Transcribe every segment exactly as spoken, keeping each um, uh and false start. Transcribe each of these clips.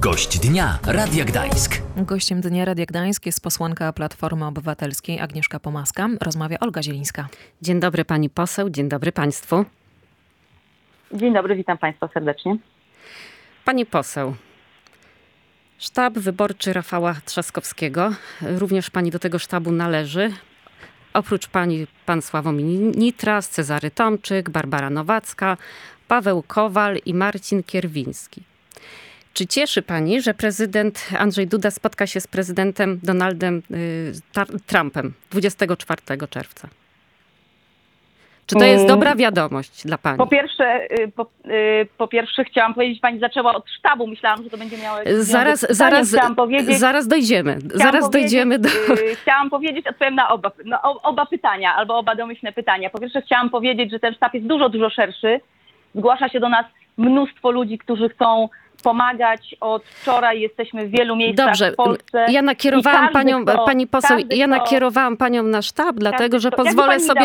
Gość dnia Radia Gdańsk. Gościem dnia Radia Gdańsk jest posłanka Platformy Obywatelskiej Agnieszka Pomaska. Rozmawia Olga Zielińska. Dzień dobry pani poseł, dzień dobry państwu. Dzień dobry, witam państwa serdecznie. Pani poseł, sztab wyborczy Rafała Trzaskowskiego, również pani do tego sztabu należy. Oprócz pani pan Sławomir Nitras, Cezary Tomczyk, Barbara Nowacka, Paweł Kowal i Marcin Kierwiński. Czy cieszy pani, że prezydent Andrzej Duda spotka się z prezydentem Donaldem y, Trumpem dwudziestego czwartego czerwca? Czy to jest dobra wiadomość dla pani? Po pierwsze, po, po pierwsze chciałam powiedzieć, pani zaczęła od sztabu. Myślałam, że to będzie miało... Zaraz, zaraz, zaraz dojdziemy. Zaraz dojdziemy do... Chciałam powiedzieć, odpowiem na oba, na oba pytania, albo oba domyślne pytania. Po pierwsze chciałam powiedzieć, że ten sztab jest dużo, dużo szerszy. Zgłasza się do nas mnóstwo ludzi, którzy chcą pomagać. Od wczoraj jesteśmy w wielu miejscach Dobrze. w Polsce. Ja nakierowałam panią, kto, pani poseł, ja nakierowałam kto, panią na sztab, dlatego, że kto, pozwolę sobie...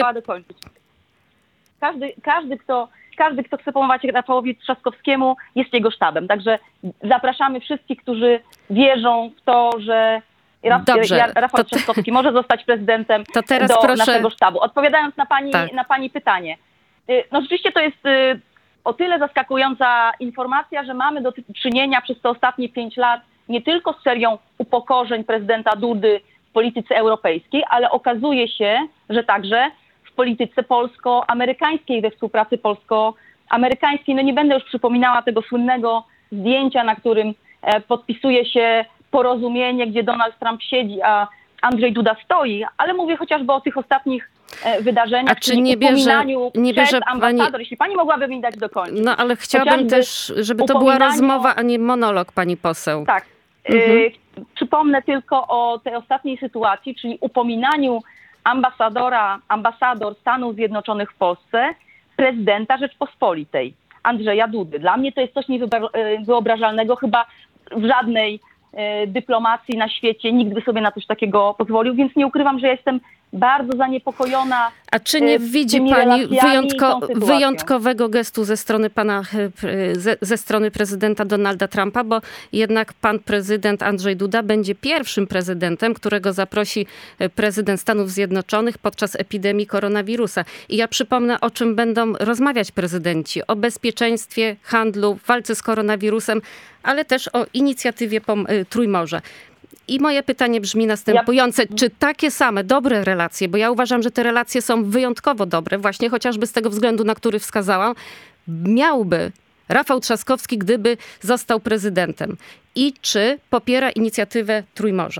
Każdy, każdy, kto, każdy, kto chce pomagać Rafałowi Trzaskowskiemu, jest jego sztabem. Także zapraszamy wszystkich, którzy wierzą w to, że Dobrze, Rafał to, Trzaskowski może zostać prezydentem to teraz do proszę... naszego sztabu. Odpowiadając na pani, tak. na pani pytanie. No rzeczywiście to jest o tyle zaskakująca informacja, że mamy do czynienia przez te ostatnie pięć lat nie tylko z serią upokorzeń prezydenta Dudy w polityce europejskiej, ale okazuje się, że także w polityce polsko-amerykańskiej, we współpracy polsko-amerykańskiej. No nie będę już przypominała tego słynnego zdjęcia, na którym podpisuje się porozumienie, gdzie Donald Trump siedzi, a Andrzej Duda stoi, ale mówię chociażby o tych ostatnich wydarzeniach, a czy nie bierze, nie bierze pani... Jeśli pani mogłaby mi dać dokończyć. No ale chciałabym chociażby też, żeby to była rozmowa, a nie monolog, pani poseł. Tak. Mhm. Y, przypomnę tylko o tej ostatniej sytuacji, czyli upominaniu ambasadora, ambasador Stanów Zjednoczonych w Polsce, prezydenta Rzeczpospolitej, Andrzeja Dudy. Dla mnie to jest coś niewyobrażalnego. Chyba w żadnej y, dyplomacji na świecie nikt by sobie na coś takiego pozwolił, więc nie ukrywam, że ja jestem bardzo zaniepokojona. A czy nie widzi pani wyjątko, wyjątkowego gestu ze strony pana, ze, ze strony prezydenta Donalda Trumpa, bo jednak pan prezydent Andrzej Duda będzie pierwszym prezydentem, którego zaprosi prezydent Stanów Zjednoczonych podczas epidemii koronawirusa. I ja przypomnę, o czym będą rozmawiać prezydenci. O bezpieczeństwie, handlu, walce z koronawirusem, ale też o inicjatywie Trójmorza. I moje pytanie brzmi następujące. Ja... Czy takie same dobre relacje, bo ja uważam, że te relacje są wyjątkowo dobre, właśnie chociażby z tego względu, na który wskazałam, miałby Rafał Trzaskowski, gdyby został prezydentem? I czy popiera inicjatywę Trójmorza?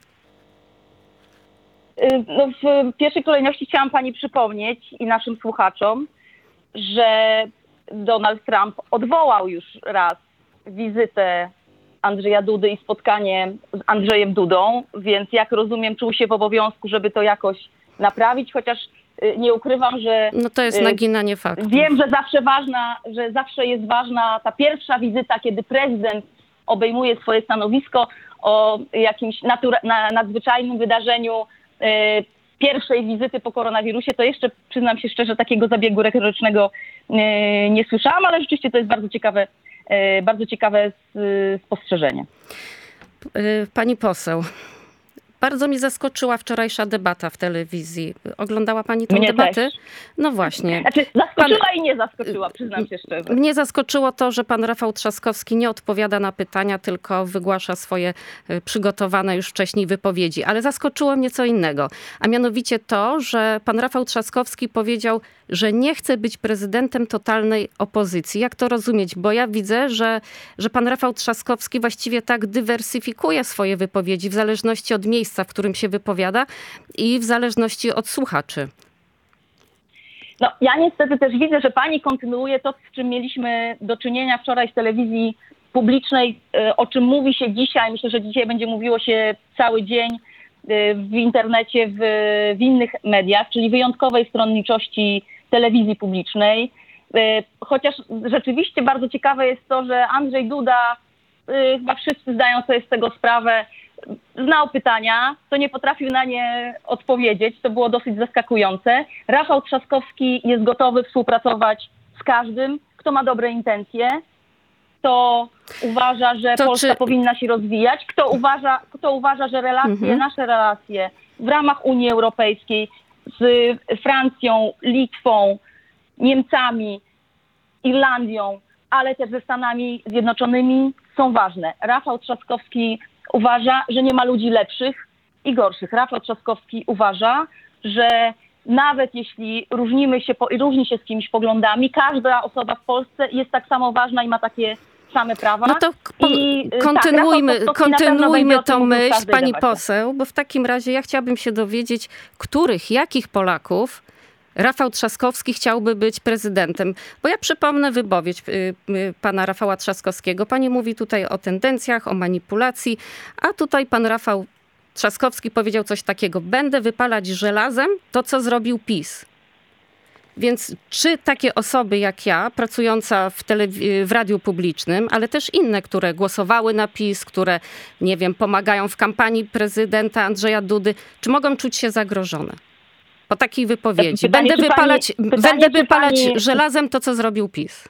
No, w pierwszej kolejności chciałam pani przypomnieć i naszym słuchaczom, że Donald Trump odwołał już raz wizytę Andrzeja Dudy i spotkanie z Andrzejem Dudą, więc jak rozumiem, czuł się w obowiązku, żeby to jakoś naprawić, chociaż nie ukrywam, że... No to jest naginanie faktów. Wiem, że zawsze ważna, że zawsze jest ważna ta pierwsza wizyta, kiedy prezydent obejmuje swoje stanowisko o jakimś natura- na, nadzwyczajnym wydarzeniu y, pierwszej wizyty po koronawirusie. To jeszcze, przyznam się szczerze, takiego zabiegu retorycznego y, nie słyszałam, ale rzeczywiście to jest bardzo ciekawe Bardzo ciekawe spostrzeżenie. Pani poseł, bardzo mi zaskoczyła wczorajsza debata w telewizji. Oglądała pani tę Mnie debatę? Też. No właśnie. Znaczy, zaskoczyła pan... i nie zaskoczyła, przyznam się szczerze. Mnie zaskoczyło to, że pan Rafał Trzaskowski nie odpowiada na pytania, tylko wygłasza swoje przygotowane już wcześniej wypowiedzi. Ale zaskoczyło mnie co innego. A mianowicie to, że pan Rafał Trzaskowski powiedział, że nie chce być prezydentem totalnej opozycji. Jak to rozumieć? Bo ja widzę, że, że pan Rafał Trzaskowski właściwie tak dywersyfikuje swoje wypowiedzi w zależności od miejsca, w którym się wypowiada i w zależności od słuchaczy. No, ja niestety też widzę, że pani kontynuuje to, z czym mieliśmy do czynienia wczoraj w telewizji publicznej, o czym mówi się dzisiaj. Myślę, że dzisiaj będzie mówiło się cały dzień w internecie, w, w innych mediach, czyli wyjątkowej stronniczości telewizji publicznej. Chociaż rzeczywiście bardzo ciekawe jest to, że Andrzej Duda, chyba wszyscy zdają sobie z tego sprawę, znał pytania, to nie potrafił na nie odpowiedzieć. To było dosyć zaskakujące. Rafał Trzaskowski jest gotowy współpracować z każdym, kto ma dobre intencje. kto uważa, że to Polska czy... powinna się rozwijać, kto uważa, kto uważa, że relacje, mhm. nasze relacje w ramach Unii Europejskiej z Francją, Litwą, Niemcami, Irlandią, ale też ze Stanami Zjednoczonymi są ważne. Rafał Trzaskowski uważa, że nie ma ludzi lepszych i gorszych. Rafał Trzaskowski uważa, że nawet jeśli różnimy się, różni się z kimś poglądami, każda osoba w Polsce jest tak samo ważna i ma takie same prawa. No to po, I, kontynuujmy, tak, kontynuujmy tą myśl, pani debacie. Poseł, bo w takim razie ja chciałabym się dowiedzieć, których, jakich Polaków Rafał Trzaskowski chciałby być prezydentem. Bo ja przypomnę wypowiedź y, y, pana Rafała Trzaskowskiego. Pani mówi tutaj o tendencjach, o manipulacji, a tutaj pan Rafał Trzaskowski powiedział coś takiego: będę wypalać żelazem to, co zrobił PiS. Więc czy takie osoby jak ja, pracująca w, telewi- w radiu publicznym, ale też inne, które głosowały na PiS, które, nie wiem, pomagają w kampanii prezydenta Andrzeja Dudy, czy mogą czuć się zagrożone? Po takiej wypowiedzi. Pytanie, będę wypalać, pani, pytanie, będę wypalać pani... żelazem to, co zrobił PiS.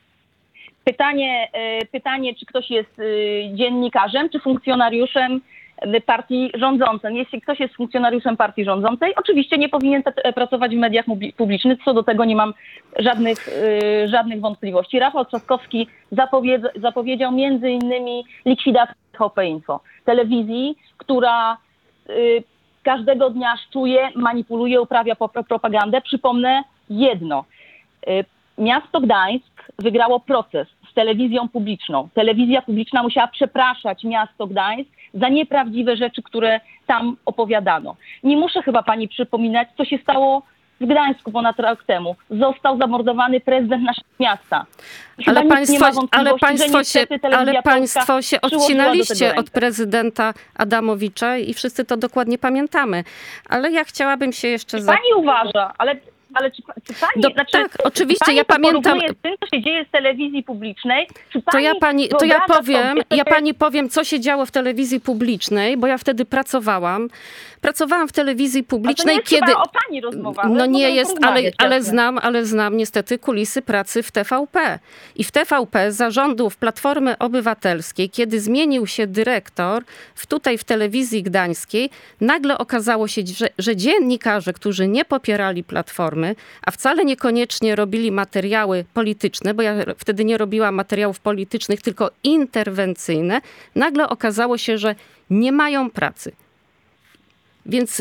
Pytanie, pytanie, czy ktoś jest dziennikarzem, czy funkcjonariuszem partii rządzącej. Jeśli ktoś jest funkcjonariuszem partii rządzącej, oczywiście nie powinien pracować w mediach publicznych. Co do tego nie mam żadnych, żadnych wątpliwości. Rafał Trzaskowski zapowiedział, zapowiedział między innymi likwidację T V P Info. Telewizji, która każdego dnia szczuje, manipuluje, uprawia propagandę. Przypomnę jedno. Miasto Gdańsk wygrało proces z telewizją publiczną. Telewizja publiczna musiała przepraszać miasto Gdańsk za nieprawdziwe rzeczy, które tam opowiadano. Nie muszę chyba pani przypominać, co się stało w Gdańsku ponad rok temu. Został zamordowany prezydent naszego miasta. Ale państwo, ale państwo się, ale państwo się odcinaliście od prezydenta Adamowicza i wszyscy to dokładnie pamiętamy. Ale ja chciałabym się jeszcze... Za... Pani uważa, ale... Ale czy, czy pani, Do, znaczy, tak, oczywiście, pani ja pamiętam. Z tym, co się dzieje w telewizji publicznej, czy pani to ja pani, to ja powiem, sobie, ja pani powiem, co się działo w telewizji publicznej, bo ja wtedy pracowałam. Pracowałam w telewizji publicznej, to nie jest kiedy. Chyba o pani rozmowa. No nie jest, ale, ale znam, ale znam niestety kulisy pracy w T V P. I w T V P za rządów Platformy Obywatelskiej, kiedy zmienił się dyrektor w, tutaj w telewizji gdańskiej, nagle okazało się, że, że dziennikarze, którzy nie popierali Platformy, a wcale niekoniecznie robili materiały polityczne, bo ja wtedy nie robiłam materiałów politycznych, tylko interwencyjne, nagle okazało się, że nie mają pracy. Więc,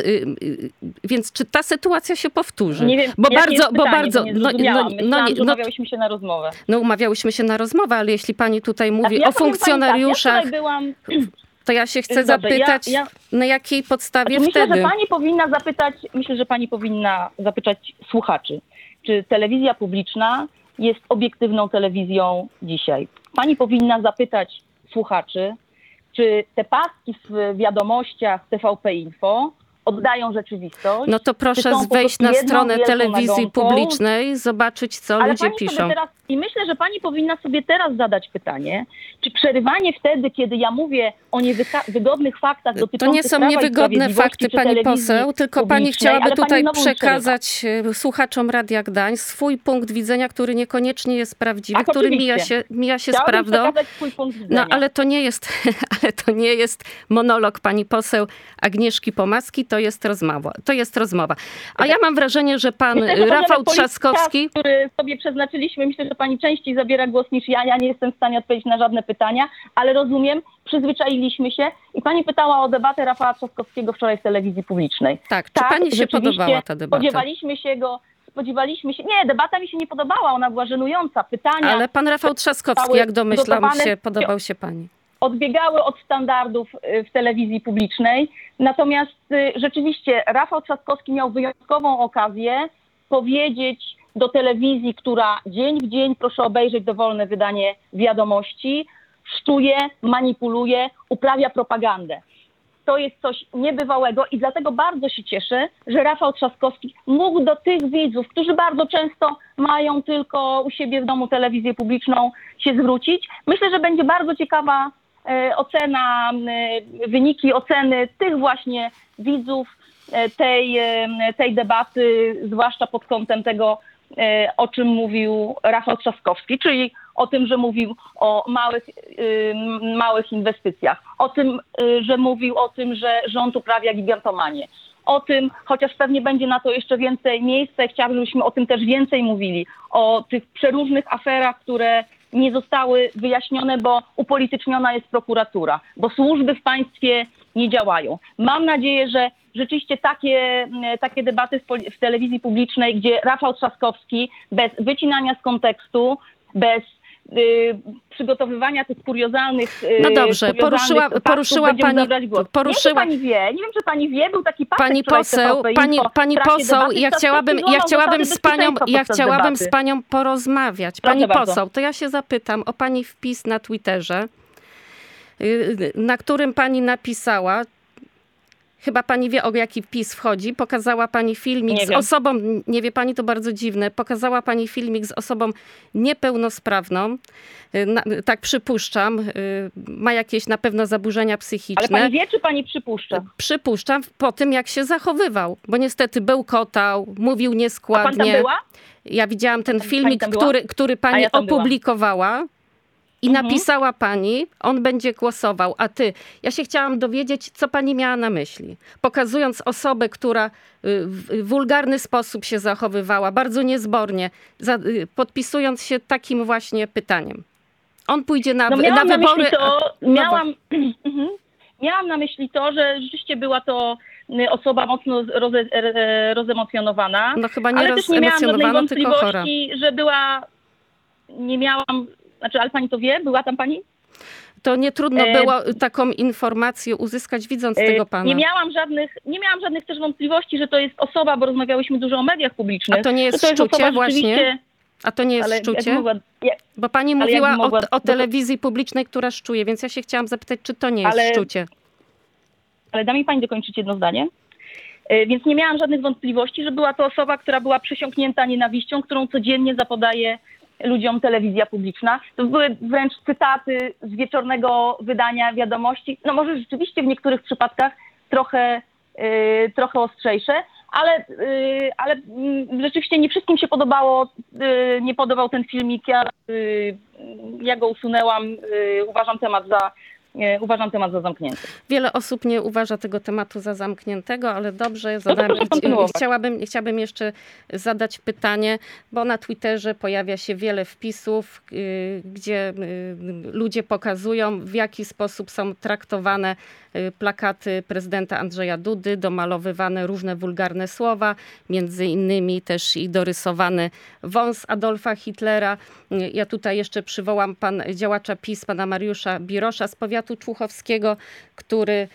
więc czy ta sytuacja się powtórzy? Nie wiem, bo bardzo, pytanie, bo bardzo, bo no, no, no, no, umawiałyśmy się na rozmowę. No umawiałyśmy się na rozmowę, ale jeśli pani tutaj mówi ja o funkcjonariuszach, tak, ja byłam... to ja się chcę Dobrze, zapytać, ja, ja... na jakiej podstawie myślę, wtedy? Że pani powinna zapytać, myślę, że pani powinna zapytać słuchaczy, czy telewizja publiczna jest obiektywną telewizją dzisiaj. Pani powinna zapytać słuchaczy, czy te paski w wiadomościach T V P Info oddają rzeczywistość. No to proszę wejść na stronę telewizji nagonką. publicznej, zobaczyć, co Ale ludzie pani piszą. Teraz, I myślę, że pani powinna sobie teraz zadać pytanie, czy przerywanie wtedy, kiedy ja mówię o niewygodnych faktach dotyczących To nie są Prawa niewygodne fakty, pani poseł, tylko pani chciałaby tutaj pani przekazać słuchaczom Radia Gdańsk swój punkt widzenia, który niekoniecznie jest prawdziwy, tak, który mija się, mija się z prawdą. Swój punkt widzenia. No ale to nie jest, ale to nie jest monolog pani poseł Agnieszki Pomaskiej, to jest rozmowa. To jest rozmowa. A ja mam wrażenie, że pan myślę, że Rafał Trzaskowski... Czas, który sobie przeznaczyliśmy, myślę, że pani częściej zabiera głos niż ja. Ja nie jestem w stanie odpowiedzieć na żadne pytania, ale rozumiem, przyzwyczailiśmy się i pani pytała o debatę Rafała Trzaskowskiego wczoraj w telewizji publicznej. Tak, czy tak, pani się podobała ta debata? Spodziewaliśmy się go, spodziewaliśmy się... Nie, debata mi się nie podobała, ona była żenująca. Pytania... Ale pan Rafał Trzaskowski, jak domyślam się, podobał się pani. Odbiegały od standardów w telewizji publicznej. Natomiast rzeczywiście Rafał Trzaskowski miał wyjątkową okazję powiedzieć do telewizji, która dzień w dzień, proszę obejrzeć dowolne wydanie wiadomości, szczuje, manipuluje, uprawia propagandę. To jest coś niebywałego i dlatego bardzo się cieszę, że Rafał Trzaskowski mógł do tych widzów, którzy bardzo często mają tylko u siebie w domu telewizję publiczną, się zwrócić. Myślę, że będzie bardzo ciekawa ocena, wyniki oceny tych właśnie widzów tej, tej debaty, zwłaszcza pod kątem tego, o czym mówił Rafał Trzaskowski, czyli o tym, że mówił o małych, małych inwestycjach, o tym, że mówił o tym, że rząd uprawia gigantomanię. O tym, chociaż pewnie będzie na to jeszcze więcej miejsca i chciałabym, żebyśmy o tym też więcej mówili, o tych przeróżnych aferach, które nie zostały wyjaśnione, bo upolityczniona jest prokuratura, bo służby w państwie nie działają. Mam nadzieję, że rzeczywiście takie, takie debaty w, w telewizji publicznej, gdzie Rafał Trzaskowski bez wycinania z kontekstu, bez y, przygotowywania tych kuriozalnych y, No dobrze, poruszyła, poruszyła pani, poruszyła pani wie, nie wiem, czy pani wie, był taki pasek pani poseł, pani, pani poseł, ja chciałabym, ja chciałabym z panią, ja chciałabym z panią porozmawiać. Pani poseł, to ja się zapytam o pani wpis na Twitterze, na którym pani napisała, chyba pani wie, o jaki wpis wchodzi, pokazała pani filmik nie z wiem. osobą, nie wie pani, to bardzo dziwne, pokazała pani filmik z osobą niepełnosprawną, na, tak przypuszczam, ma jakieś na pewno zaburzenia psychiczne. Ale pani wie, czy pani przypuszcza? Przypuszczam po tym, jak się zachowywał, bo niestety bełkotał, mówił nieskładnie. A pan tam była? Ja widziałam ten Pani, filmik, pani który, który pani ja opublikowała. I Mhm. napisała pani, on będzie głosował, a ty. Ja się chciałam dowiedzieć, co pani miała na myśli. Pokazując osobę, która w wulgarny sposób się zachowywała, bardzo niezbornie, za, podpisując się takim właśnie pytaniem. On pójdzie na, no, na miałam na wybory... myśli to, no, miałam, miałam na myśli to, że rzeczywiście była to osoba mocno roze, rozemocjonowana. No chyba nie ale też nie miałam żadnej rozemocjonowana, tylko chora. wątpliwości, że była... Nie miałam... Znaczy, ale pani to wie? Była tam pani? To nie trudno E... było taką informację uzyskać, widząc e... tego pana. Nie miałam żadnych, nie miałam żadnych też wątpliwości, że to jest osoba, bo rozmawiałyśmy dużo o mediach publicznych. A to nie jest to jest szczucie osoba, właśnie? A to nie jest ale szczucie? Mogła... Ja... Bo pani ale mówiła mogła... o, o telewizji publicznej, która szczuje, więc ja się chciałam zapytać, czy to nie jest ale... szczucie. Ale da mi pani dokończyć jedno zdanie? Yy, więc nie miałam żadnych wątpliwości, że była to osoba, która była przesiąknięta nienawiścią, którą codziennie zapodaje ludziom telewizja publiczna. To były wręcz cytaty z wieczornego wydania Wiadomości. No może rzeczywiście w niektórych przypadkach trochę, yy, trochę ostrzejsze, ale, yy, ale yy, rzeczywiście nie wszystkim się podobało, yy, nie podobał ten filmik. Ja, yy, ja go usunęłam. Yy, uważam temat za Uważam temat za zamknięty. Wiele osób nie uważa tego tematu za zamkniętego, ale dobrze, zadam, no chciałabym, chciałabym jeszcze zadać pytanie, bo na Twitterze pojawia się wiele wpisów, yy, gdzie yy, ludzie pokazują, w jaki sposób są traktowane yy, plakaty prezydenta Andrzeja Dudy, domalowywane różne wulgarne słowa, między innymi też i dorysowany wąs Adolfa Hitlera. Yy, ja tutaj jeszcze przywołam pan działacza PiS, pana Mariusza Birosza z powiatu Człuchowskiego, który,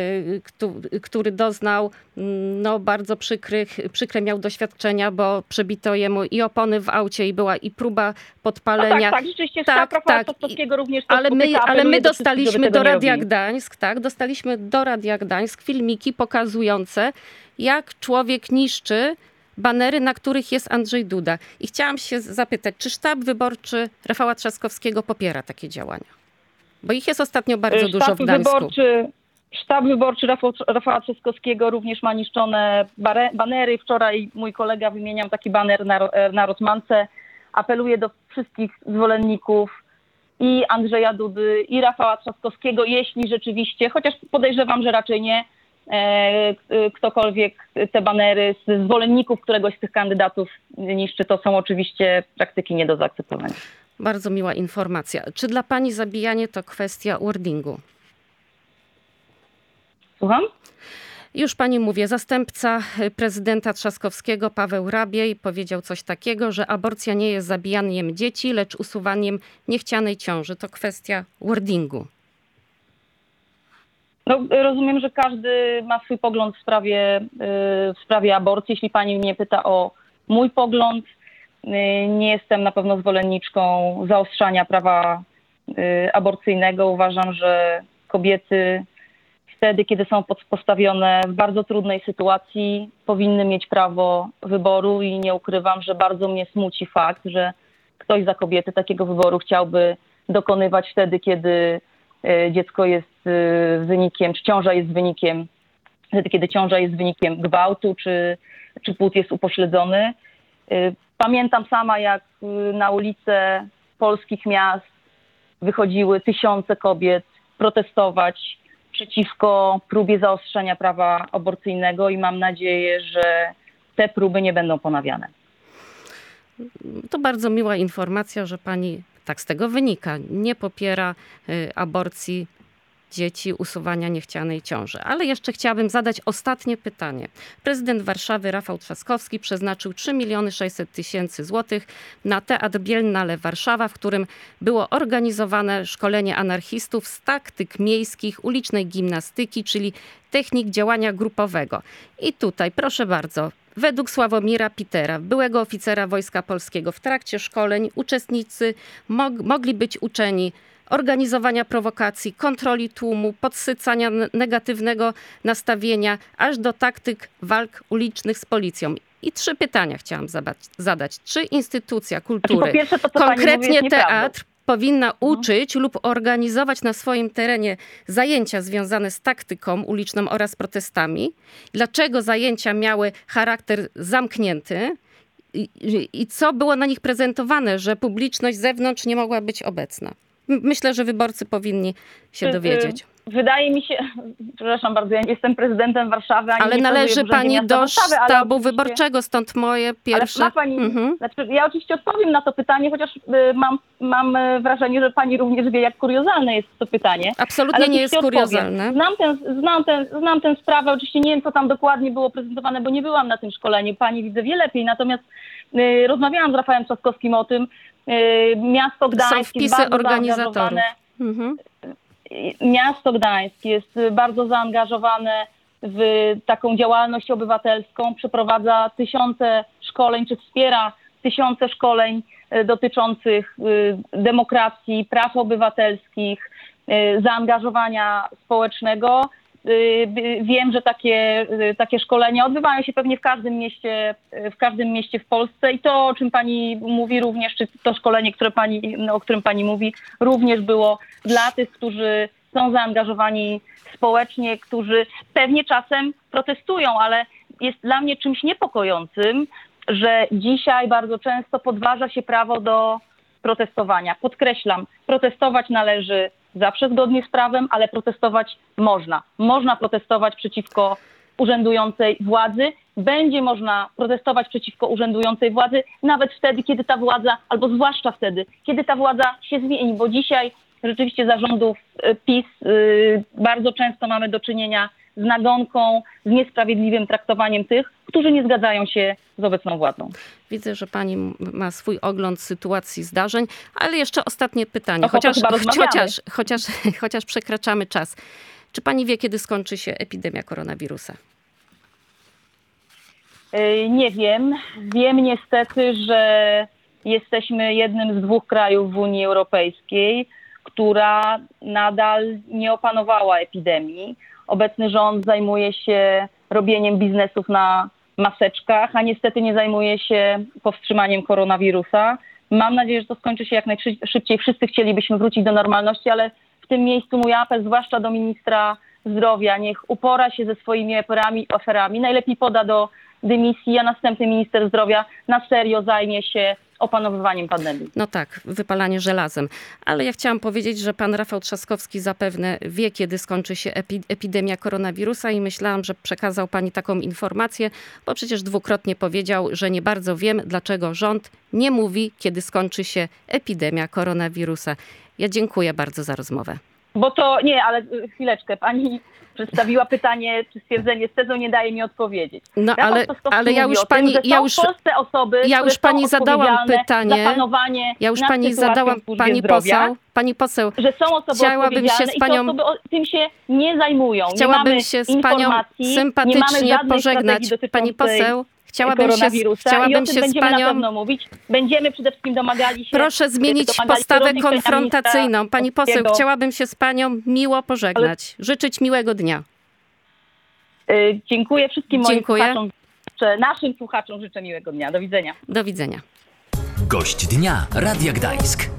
yy, który doznał no, bardzo przykrych, przykre miał doświadczenia, bo przebito jemu i opony w aucie i była i próba podpalenia. No tak, tak, rzeczywiście tak, sztab tak, Trzaskowskiego również to ale my, ale my dostaliśmy do Radia robili. Gdańsk, tak, dostaliśmy do Radia Gdańsk filmiki pokazujące, jak człowiek niszczy banery, na których jest Andrzej Duda. I chciałam się zapytać, czy sztab wyborczy Rafała Trzaskowskiego popiera takie działania? Bo ich jest ostatnio bardzo sztab dużo w Gdańsku. Wyborczy, sztab wyborczy Rafał, Rafała Trzaskowskiego również ma niszczone bare, banery. Wczoraj mój kolega wymieniał taki baner na, na Rotmance. Apeluję do wszystkich zwolenników i Andrzeja Dudy, i Rafała Trzaskowskiego, jeśli rzeczywiście, chociaż podejrzewam, że raczej nie, e, ktokolwiek te banery z zwolenników któregoś z tych kandydatów niszczy, to są oczywiście praktyki nie do zaakceptowania. Bardzo miła informacja. Czy dla pani zabijanie to kwestia wordingu? Słucham? Już pani mówię, zastępca prezydenta Trzaskowskiego Paweł Rabiej powiedział coś takiego, że aborcja nie jest zabijaniem dzieci, lecz usuwaniem niechcianej ciąży. To kwestia wordingu. No, rozumiem, że każdy ma swój pogląd w sprawie, w sprawie aborcji. Jeśli pani mnie pyta o mój pogląd, nie jestem na pewno zwolenniczką zaostrzania prawa aborcyjnego. Uważam, że kobiety wtedy, kiedy są postawione w bardzo trudnej sytuacji, powinny mieć prawo wyboru i nie ukrywam, że bardzo mnie smuci fakt, że ktoś za kobiety takiego wyboru chciałby dokonywać wtedy, kiedy dziecko jest wynikiem, czy ciąża jest wynikiem, wtedy, kiedy ciąża jest wynikiem gwałtu, czy, czy płód jest upośledzony. Pamiętam sama, jak na ulicę polskich miast wychodziły tysiące kobiet protestować przeciwko próbie zaostrzenia prawa aborcyjnego i mam nadzieję, że te próby nie będą ponawiane. To bardzo miła informacja, że pani, tak z tego wynika, nie popiera y, aborcji dzieci, usuwania niechcianej ciąży. Ale jeszcze chciałabym zadać ostatnie pytanie. Prezydent Warszawy Rafał Trzaskowski przeznaczył trzy miliony sześćset tysięcy złotych na Teatr Biennale Warszawa, w którym było organizowane szkolenie anarchistów z taktyk miejskich, ulicznej gimnastyki, czyli technik działania grupowego. I tutaj, proszę bardzo, według Sławomira Pitera, byłego oficera Wojska Polskiego, w trakcie szkoleń uczestnicy mog- mogli być uczeni organizowania prowokacji, kontroli tłumu, podsycania negatywnego nastawienia, aż do taktyk walk ulicznych z policją. I trzy pytania chciałam zadać. Czy instytucja kultury, znaczy, po pierwsze, to, co konkretnie mówi, teatr, powinna uczyć mhm. lub organizować na swoim terenie zajęcia związane z taktyką uliczną oraz protestami? Dlaczego zajęcia miały charakter zamknięty? I, i co było na nich prezentowane, że publiczność z zewnątrz nie mogła być obecna? Myślę, że wyborcy powinni się dowiedzieć. Wydaje mi się, przepraszam bardzo, ja nie jestem prezydentem Warszawy. Ani ale nie należy pani do Warszawy, sztabu oczywiście... wyborczego, stąd moje pierwsze... Ale ma pani... mhm. znaczy, ja oczywiście odpowiem na to pytanie, chociaż y, mam, mam wrażenie, że pani również wie, jak kuriozalne jest to pytanie. Absolutnie ale nie jest odpowiem. kuriozalne. Znam, ten, znam, ten, znam tę sprawę, oczywiście nie wiem, co tam dokładnie było prezentowane, bo nie byłam na tym szkoleniu. Pani widzę wie lepiej, natomiast y, rozmawiałam z Rafałem Trzaskowskim o tym. Y, miasto Gdańsk Są wpisy jest bardzo organizatorów. Mhm. Miasto Gdańsk jest bardzo zaangażowane w taką działalność obywatelską, przeprowadza tysiące szkoleń, czy wspiera tysiące szkoleń dotyczących demokracji, praw obywatelskich, zaangażowania społecznego. Wiem, że takie, takie szkolenia odbywają się pewnie w każdym mieście, w każdym mieście w Polsce i to, o czym pani mówi również, czy to szkolenie, które pani, o którym pani mówi, również było dla tych, którzy są zaangażowani społecznie, którzy pewnie czasem protestują, ale jest dla mnie czymś niepokojącym, że dzisiaj bardzo często podważa się prawo do protestowania. Podkreślam, protestować należy zawsze zgodnie z prawem, ale protestować można. Można protestować przeciwko urzędującej władzy. Będzie można protestować przeciwko urzędującej władzy nawet wtedy, kiedy ta władza, albo zwłaszcza wtedy, kiedy ta władza się zmieni, bo dzisiaj rzeczywiście za rządów PiS yy, bardzo często mamy do czynienia z nagonką, z niesprawiedliwym traktowaniem tych, którzy nie zgadzają się z obecną władzą. Widzę, że pani ma swój ogląd sytuacji, zdarzeń, ale jeszcze ostatnie pytanie, no, chociaż, chociaż, chociaż, chociaż przekraczamy czas. Czy pani wie, kiedy skończy się epidemia koronawirusa? Yy, nie wiem. Wiem niestety, że jesteśmy jednym z dwóch krajów w Unii Europejskiej, która nadal nie opanowała epidemii. Obecny rząd zajmuje się robieniem biznesów na maseczkach, a niestety nie zajmuje się powstrzymaniem koronawirusa. Mam nadzieję, że to skończy się jak najszybciej. Wszyscy chcielibyśmy wrócić do normalności, ale w tym miejscu mój apel, zwłaszcza do ministra zdrowia, niech upora się ze swoimi aferami, aferami. Najlepiej poda do dymisji, a następny minister zdrowia na serio zajmie się opanowywaniem pandemii. No tak, wypalanie żelazem. Ale ja chciałam powiedzieć, że pan Rafał Trzaskowski zapewne wie, kiedy skończy się epi- epidemia koronawirusa i myślałam, że przekazał pani taką informację, bo przecież dwukrotnie powiedział, że nie bardzo wiem, dlaczego rząd nie mówi, kiedy skończy się epidemia koronawirusa. Ja dziękuję bardzo za rozmowę. Bo to, nie, ale chwileczkę, pani przedstawiła pytanie, czy stwierdzenie z tezą, nie daje mi odpowiedzieć. No ale, ale ja już pani, tym, ja już, w Polsce osoby, ja już pani zadałam pytanie, za panowanie ja już pani zadałam, pani zdrowia, poseł, pani poseł, że są osoby chciałabym się z panią, i te osoby tym się nie zajmują. Chciałabym nie się z panią sympatycznie pożegnać, pani poseł. Chciałabym się, chciałabym się z panią... na pewno mówić. Będziemy przede wszystkim domagali się... Proszę zmienić postawę konfrontacyjną. Pani poseł, chciałabym się z panią miło pożegnać. Ale... Życzyć miłego dnia. Yy, dziękuję wszystkim moim dziękuję. słuchaczom. Naszym słuchaczom życzę miłego dnia. Do widzenia. Do widzenia. Gość dnia Radia Gdańsk.